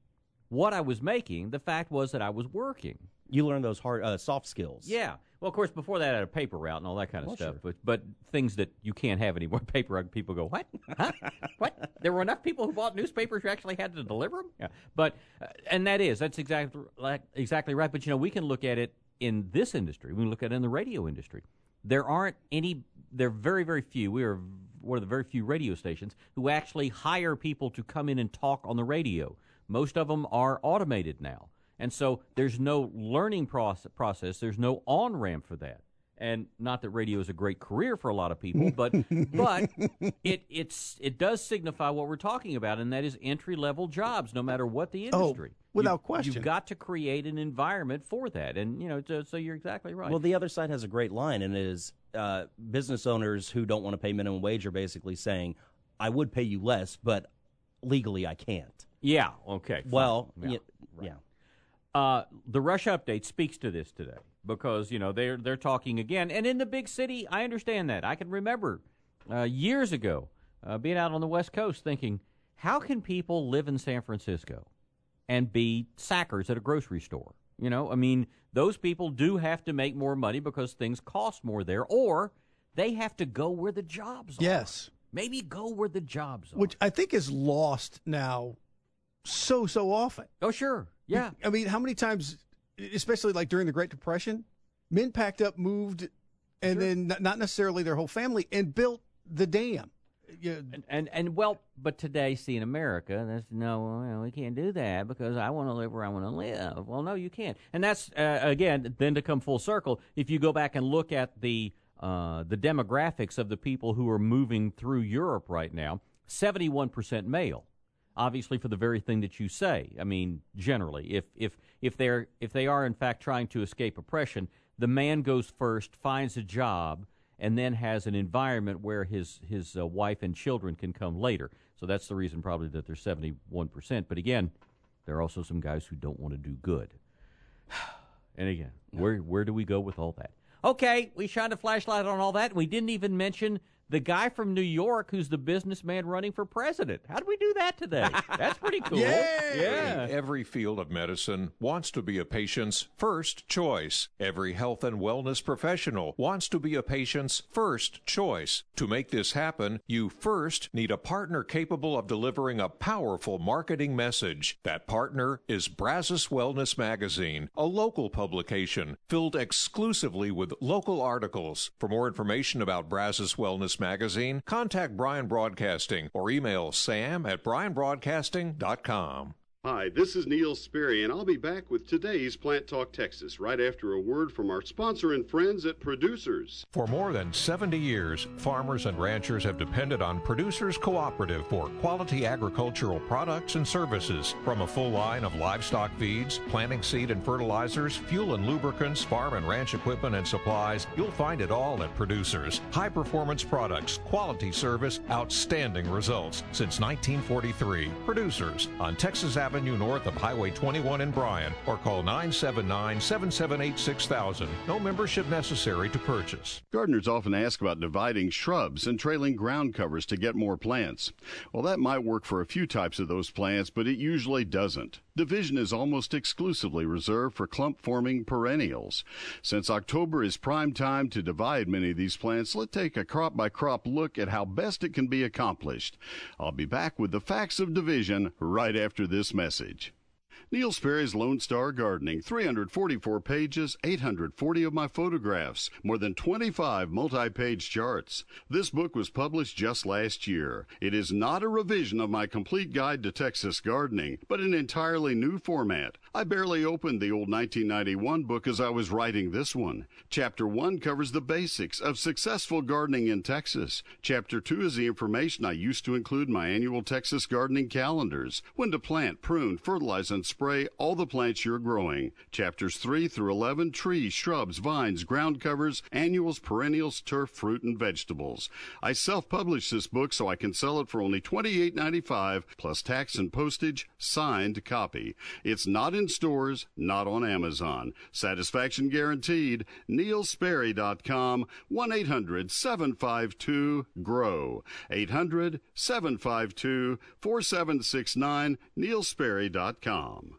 what I was making. The fact was that I was working. You learn those hard, uh, soft skills. Yeah. Well, of course, before that, I had a paper route and all that kind of Well, stuff. sure. But but things that you can't have anymore. Paper route, people go, what? Huh? What? There were enough people who bought newspapers who actually had to deliver them? Yeah. But, uh, and that is, that's exactly, like, exactly right. But, you know, we can look at it in this industry. We can look at it in the radio industry. There aren't any, there are very, very few. We are one of the very few radio stations who actually hire people to come in and talk on the radio. Most of them are automated now. And so there's no learning process. There's no on-ramp for that. And not that radio is a great career for a lot of people, but but it it's it does signify what we're talking about, and that is entry-level jobs, no matter what the industry. Oh, without you, question. You've got to create an environment for that. And, you know, so, so you're exactly right. Well, the other side has a great line, and it is uh, business owners who don't want to pay minimum wage are basically saying, I would pay you less, but legally I can't. Yeah, okay. Fine. Well, yeah. yeah. Right. yeah. Uh, the Rush Update speaks to this today because, you know, they're, they're talking again. And in the big city, I understand that. I can remember uh, years ago uh, being out on the West Coast thinking, how can people live in San Francisco and be sackers at a grocery store? You know, I mean, those people do have to make more money because things cost more there, or they have to go where the jobs are. Yes. Maybe go where the jobs are. Which I think is lost now so, so often. Oh, sure. Yeah. I mean, how many times, especially like during the Great Depression, men packed up, moved, and Sure. then not necessarily their whole family, and built the dam. Yeah. And, and and well, but today, see, in America, that's no, well, we can't do that because I want to live where I want to live. Well, no, you can't. And that's uh, again, then to come full circle, if you go back and look at the uh, the demographics of the people who are moving through Europe right now, seventy-one percent male. Obviously, for the very thing that you say. I mean, generally, if if if they're if they are in fact trying to escape oppression, the man goes first, finds a job, and then has an environment where his his uh, wife and children can come later. So that's the reason probably that they're seventy-one percent. But again, there are also some guys who don't want to do good. And again, where where do we go with all that? Okay, we shined a flashlight on all that. We didn't even mention the guy from New York who's the businessman running for president. How did we do that today? That's pretty cool. Yeah. Every field of medicine wants to be a patient's first choice. Every health and wellness professional wants to be a patient's first choice. To make this happen, you first need a partner capable of delivering a powerful marketing message. That partner is Brazos Wellness Magazine, a local publication filled exclusively with local articles. For more information about Brazos Wellness Magazine, contact Bryan Broadcasting or email sam at bryan broadcasting dot com. Hi, this is Neil Sperry, and I'll be back with today's Plant Talk Texas right after a word from our sponsor and friends at Producers. For more than seventy years, farmers and ranchers have depended on Producers Cooperative for quality agricultural products and services. From a full line of livestock feeds, planting seed and fertilizers, fuel and lubricants, farm and ranch equipment and supplies, you'll find it all at Producers. High-performance products, quality service, outstanding results since nineteen forty-three. Producers on Texas Avenue. Avenue north of Highway twenty-one in Bryan, or call nine seven nine, seven seven eight, six thousand. No membership necessary to purchase. Gardeners often ask about dividing shrubs and trailing ground covers to get more plants. Well, that might work for a few types of those plants, but it usually doesn't. Division is almost exclusively reserved for clump-forming perennials. Since October is prime time to divide many of these plants, let's take a crop-by-crop look at how best it can be accomplished. I'll be back with the facts of division right after this message. Neil Sperry's Lone Star Gardening, three hundred forty-four pages, eight hundred forty of my photographs, more than twenty-five multi-page charts. This book was published just last year. It is not a revision of my complete guide to Texas gardening, but an entirely new format. I barely opened the old nineteen ninety-one book as I was writing this one. Chapter one covers the basics of successful gardening in Texas. Chapter two is the information I used to include in my annual Texas gardening calendars. When to plant, prune, fertilize, and spray all the plants you're growing. Chapters three through eleven, trees, shrubs, vines, ground covers, annuals, perennials, turf, fruit, and vegetables. I self-published this book so I can sell it for only twenty-eight ninety-five plus tax and postage, signed copy. It's not in stores, not on Amazon. Satisfaction guaranteed. neil sperry dot com, one eight hundred, seven five two, G R O W. eight hundred, seven five two, four seven six nine, neil sperry dot com.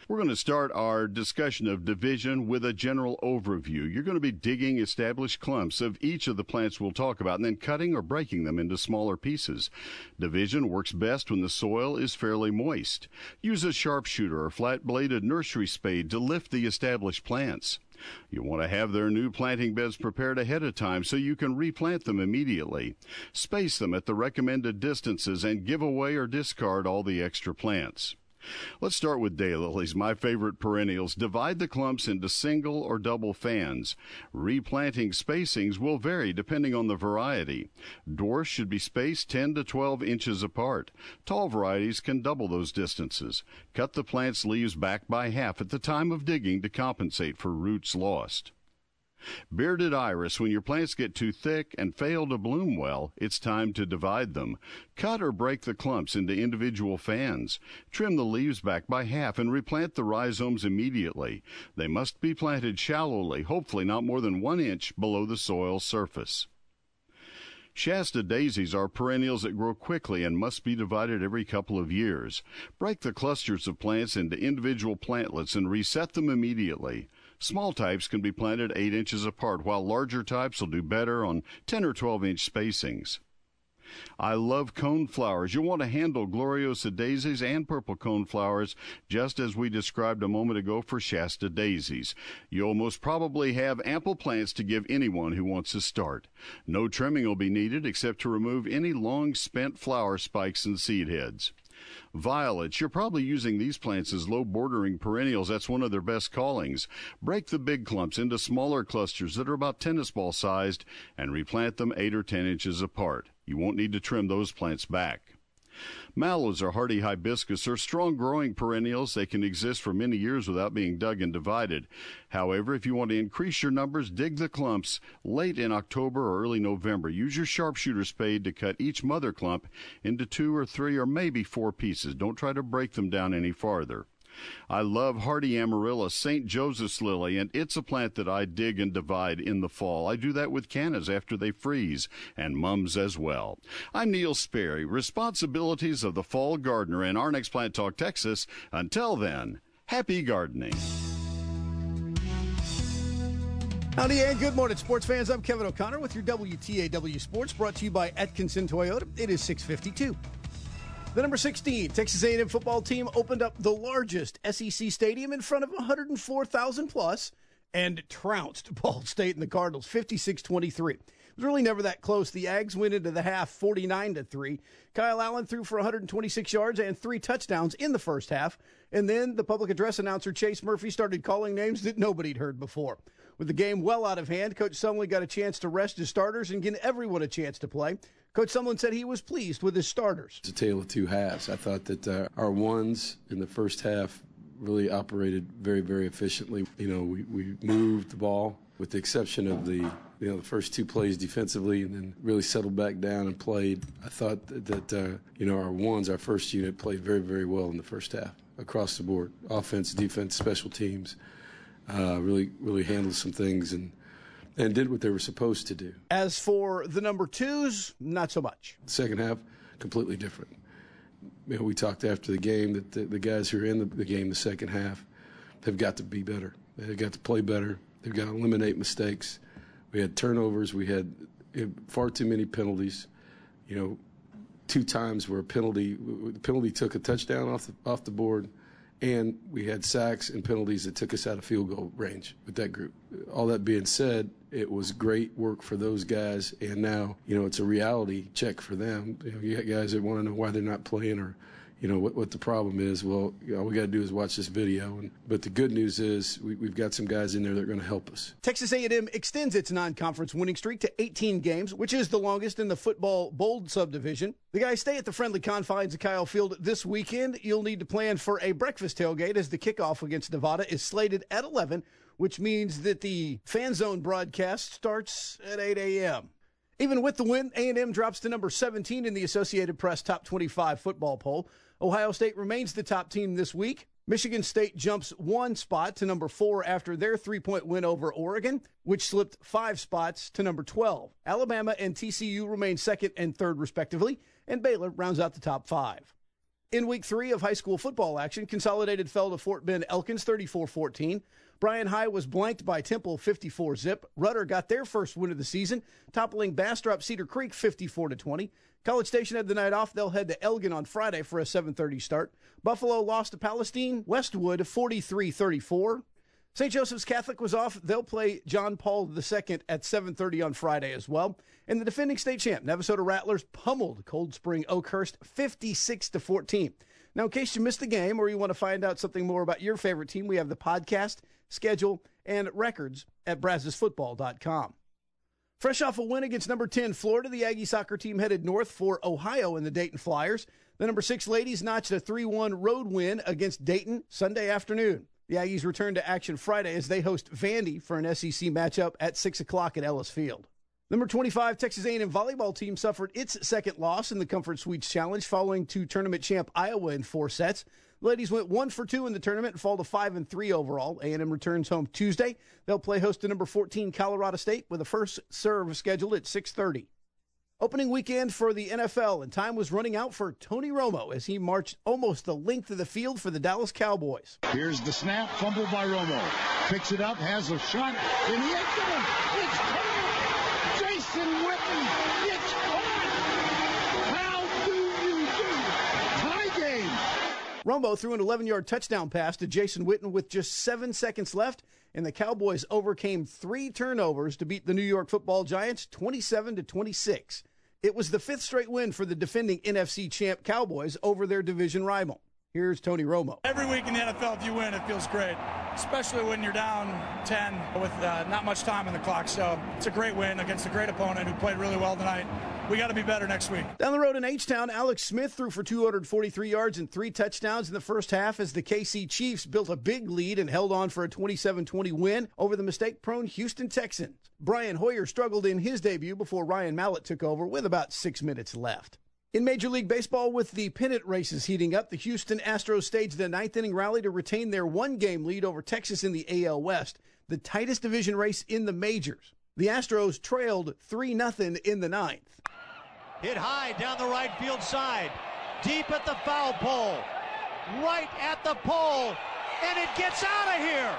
We're going to start our discussion of division with a general overview. You're going to be digging established clumps of each of the plants we'll talk about and then cutting or breaking them into smaller pieces. Division works best when the soil is fairly moist. Use a sharpshooter or flat-bladed nursery spade to lift the established plants. You want to have their new planting beds prepared ahead of time so you can replant them immediately. Space them at the recommended distances and give away or discard all the extra plants. Let's start with daylilies, my favorite perennials. Divide the clumps into single or double fans. Replanting spacings will vary depending on the variety. Dwarfs should be spaced ten to twelve inches apart. Tall varieties can double those distances. Cut the plant's leaves back by half at the time of digging to compensate for roots lost. Bearded iris, when your plants get too thick and fail to bloom well, it's time to divide them. Cut or break the clumps into individual fans. Trim the leaves back by half and replant the rhizomes immediately. They must be planted shallowly, hopefully not more than one inch below the soil surface. Shasta daisies are perennials that grow quickly and must be divided every couple of years. Break the clusters of plants into individual plantlets and reset them immediately. Small types can be planted eight inches apart, while larger types will do better on ten or twelve inch spacings. I love cone flowers. You'll want to handle Gloriosa daisies and purple cone flowers just as we described a moment ago for Shasta daisies. You'll most probably have ample plants to give anyone who wants to start. No trimming will be needed except to remove any long spent flower spikes and seed heads. Violets, you're probably using these plants as low bordering perennials. That's one of their best callings. Break the big clumps into smaller clusters that are about tennis ball sized and replant them eight or ten inches apart. You won't need to trim those plants back. Mallows or hardy hibiscus are strong-growing perennials. They can exist for many years without being dug and divided. However, if you want to increase your numbers, dig the clumps late in October or early November. Use your sharpshooter spade to cut each mother clump into two or three or maybe four pieces. Don't try to break them down any farther. I love hardy amaryllis, Saint Joseph's lily, and it's a plant that I dig and divide in the fall. I do that with cannas after they freeze, and mums as well. I'm Neil Sperry, responsibilities of the fall gardener in our next Plant Talk Texas. Until then, happy gardening. Howdy and good morning, sports fans. I'm Kevin O'Connor with your W T A W Sports, brought to you by Atkinson Toyota. It is six fifty-two. The number sixteen Texas A and M football team opened up the largest S E C stadium in front of one hundred four thousand plus and trounced Ball State and the Cardinals fifty-six twenty-three. It was really never that close. The Ags went into the half forty-nine to three. Kyle Allen threw for one hundred twenty-six yards and three touchdowns in the first half. And then the public address announcer Chase Murphy started calling names that nobody'd heard before. With the game well out of hand, Coach Sumlin got a chance to rest his starters and give everyone a chance to play. Coach Sumlin said he was pleased with his starters. It's a tale of two halves. I thought that uh, our ones in the first half really operated very, very efficiently. You know, we, we moved the ball with the exception of the, you know, the first two plays defensively and then really settled back down and played. I thought that, that uh, you know, our ones, our first unit, played very, very well in the first half across the board. Offense, defense, special teams, uh, really, really handled some things and and did what they were supposed to do. As for the number twos, not so much. Second half, completely different. You know, we talked after the game that the, the guys who are in the, the game the second half have got to be better. They've got to play better. They've got to eliminate mistakes. We had turnovers. We had far too many penalties. You know, two times where a penalty, the penalty took a touchdown off the, off the board, and we had sacks and penalties that took us out of field goal range with that group. All that being said, it was great work for those guys, and now, you know, it's a reality check for them. You know, you got guys that want to know why they're not playing or, you know, what, what the problem is. Well, you know, all we got to do is watch this video. And, but the good news is we, we've got some guys in there that are going to help us. Texas A and M extends its non-conference winning streak to eighteen games, which is the longest in the football bold subdivision. The guys stay at the friendly confines of Kyle Field this weekend. You'll need to plan for a breakfast tailgate as the kickoff against Nevada is slated at eleven, which means that the Fan Zone broadcast starts at eight a.m. Even with the win, A and M drops to number seventeen in the Associated Press Top twenty-five football poll. Ohio State remains the top team this week. Michigan State jumps one spot to number four after their three-point win over Oregon, which slipped five spots to number twelve. Alabama and T C U remain second and third, respectively, and Baylor rounds out the top five. In week three of high school football action, Consolidated fell to Fort Bend Elkins thirty-four fourteen. Bryan High was blanked by Temple fifty-four zip. Rudder got their first win of the season, toppling Bastrop Cedar Creek fifty-four to twenty. College Station had the night off. They'll head to Elgin on Friday for a seven thirty start. Buffalo lost to Palestine Westwood forty-three thirty-four. Saint Joseph's Catholic was off. They'll play John Paul the Second at seven thirty on Friday as well. And the defending state champ, Navasota Rattlers, pummeled Cold Spring Oakhurst fifty-six to fourteen. Now, in case you missed the game or you want to find out something more about your favorite team, we have the podcast, schedule, and records at brazos football dot com. Fresh off a win against number ten Florida, the Aggie soccer team headed north for Ohio in the Dayton Flyers. The number six ladies notched a three one road win against Dayton Sunday afternoon. The Aggies return to action Friday as they host Vandy for an S E C matchup at six o'clock at Ellis Field. Number twenty-five Texas A and M volleyball team suffered its second loss in the Comfort Suites Challenge, falling to tournament champ Iowa in four sets. The ladies went one for two in the tournament and fall to five and three overall. A and M returns home Tuesday. They'll play host to number fourteen Colorado State with a first serve scheduled at six thirty. Opening weekend for the N F L, and time was running out for Tony Romo as he marched almost the length of the field for the Dallas Cowboys. Here's the snap, fumble by Romo. Picks it up, has a shot in the end zone. It's caught! Jason Witten, it's caught! How do you do? Tie game. Romo threw an eleven-yard touchdown pass to Jason Witten with just seven seconds left, and the Cowboys overcame three turnovers to beat the New York Football Giants twenty-seven to twenty-six. It was the fifth straight win for the defending N F C champ Cowboys over their division rival. Here's Tony Romo. Every week in the N F L, if you win, it feels great, especially when you're down ten with uh, not much time on the clock. So it's a great win against a great opponent who played really well tonight. We got to be better next week. Down the road in H-Town, Alex Smith threw for two hundred forty-three yards and three touchdowns in the first half as the K C Chiefs built a big lead and held on for a twenty-seven twenty win over the mistake-prone Houston Texans. Brian Hoyer struggled in his debut before Ryan Mallett took over with about six minutes left. In Major League Baseball, with the pennant races heating up, the Houston Astros staged a ninth-inning rally to retain their one-game lead over Texas in the A L West, the tightest division race in the majors. The Astros trailed three nothing in the ninth. Hit high down the right field side, deep at the foul pole, right at the pole, and it gets out of here.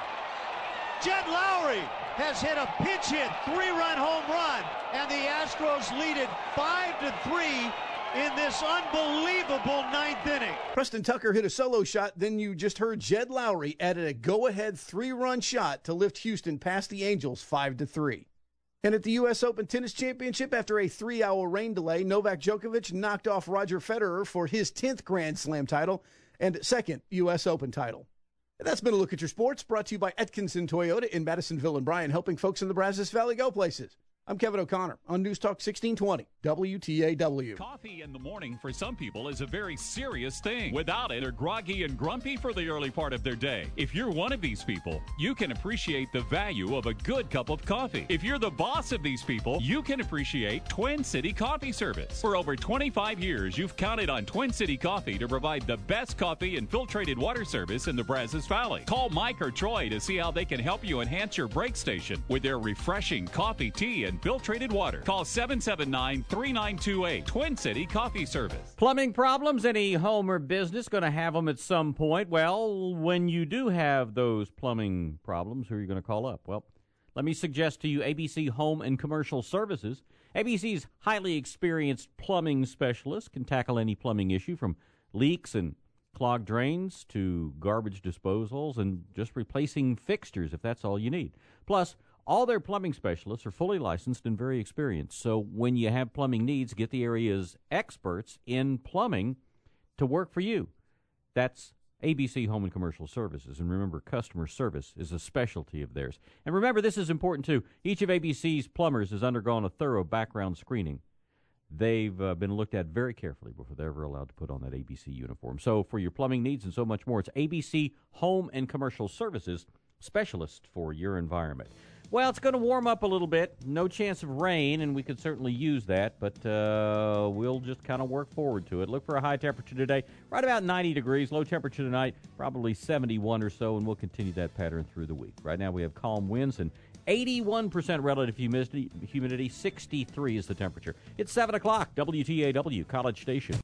Jed Lowry has hit a pinch hit, three-run home run, and the Astros lead it five to three in this unbelievable ninth inning. Preston Tucker hit a solo shot, then you just heard Jed Lowry added a go-ahead three-run shot to lift Houston past the Angels five to three. And at the U S Open Tennis Championship, after a three-hour rain delay, Novak Djokovic knocked off Roger Federer for his tenth Grand Slam title and second U S Open title. And that's been a look at your sports, brought to you by Atkinson Toyota in Madisonville and Bryan, helping folks in the Brazos Valley go places. I'm Kevin O'Connor on News Talk sixteen twenty, W T A W. Coffee in the morning for some people is a very serious thing. Without it, they're groggy and grumpy for the early part of their day. If you're one of these people, you can appreciate the value of a good cup of coffee. If you're the boss of these people, you can appreciate Twin City Coffee Service. For over twenty-five years, you've counted on Twin City Coffee to provide the best coffee and filtrated water service in the Brazos Valley. Call Mike or Troy to see how they can help you enhance your break station with their refreshing coffee, tea, and filtrated water. Call seven seven nine, three nine two eight. Twin City Coffee Service. Plumbing problems? Any home or business going to have them at some point? Well, when you do have those plumbing problems, who are you going to call up? Well, let me suggest to you A B C Home and Commercial Services. A B C's highly experienced plumbing specialists can tackle any plumbing issue, from leaks and clogged drains to garbage disposals and just replacing fixtures if that's all you need. Plus, all their plumbing specialists are fully licensed and very experienced. So when you have plumbing needs, get the area's experts in plumbing to work for you. That's A B C Home and Commercial Services. And remember, customer service is a specialty of theirs. And remember, this is important too. Each of A B C's plumbers has undergone a thorough background screening. They've uh, been looked at very carefully before they're ever allowed to put on that A B C uniform. So for your plumbing needs and so much more, it's A B C Home and Commercial Services, specialist for your environment. Well, it's going to warm up a little bit. No chance of rain, and we could certainly use that, but uh, we'll just kind of work forward to it. Look for a high temperature today, right about ninety degrees. Low temperature tonight, probably seventy-one or so, and we'll continue that pattern through the week. Right now we have calm winds and eighty-one percent relative humidity. Humidity, sixty-three is the temperature. It's seven o'clock, W T A W, College Station.